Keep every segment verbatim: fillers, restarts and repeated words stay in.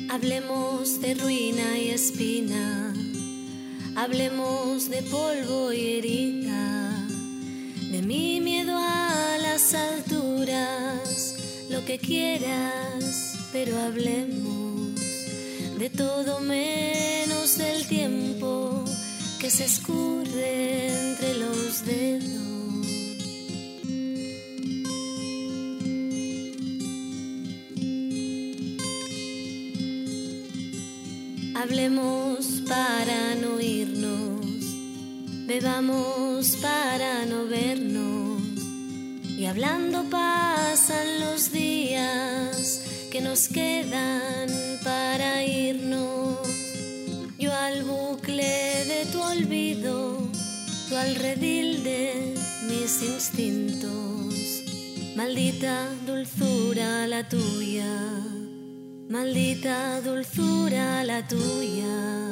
Hablemos de ruina y espina, hablemos de polvo y herida, de mi miedo a las alturas, lo que quieras, pero hablemos de todo menos del tiempo que se escurre entre los dedos. Hablemos para no irnos, bebamos para no vernos, y hablando pasan los días que nos quedan para irnos. Yo al bucle de tu olvido, tú al redil de mis instintos. Maldita dulzura la tuya, maldita dulzura la tuya,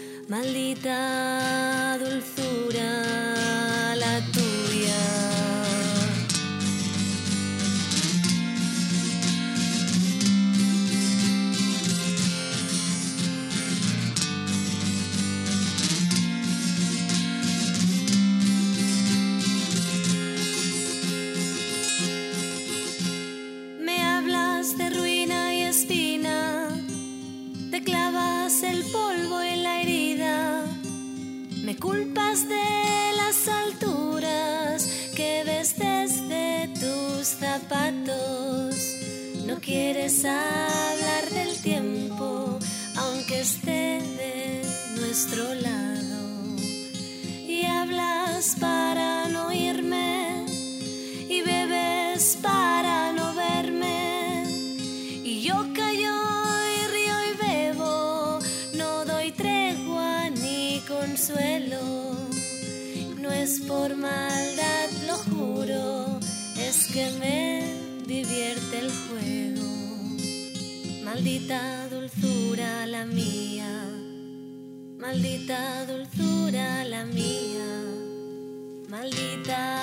maldita dulzura la tuya. Me hablas de ruina y espina, te clavas el polvo en la herida, me culpas de las alturas que ves desde tus zapatos. No quieres hablar del tiempo, aunque esté de nuestro lado, y hablas para no irme, y bebes para no verme, y yo callo y río y bebo, no doy tregua ni consuelo. No es por maldad, lo juro, es que me divierte el juego. Maldita dulzura la mía, maldita dulzura la mía, maldita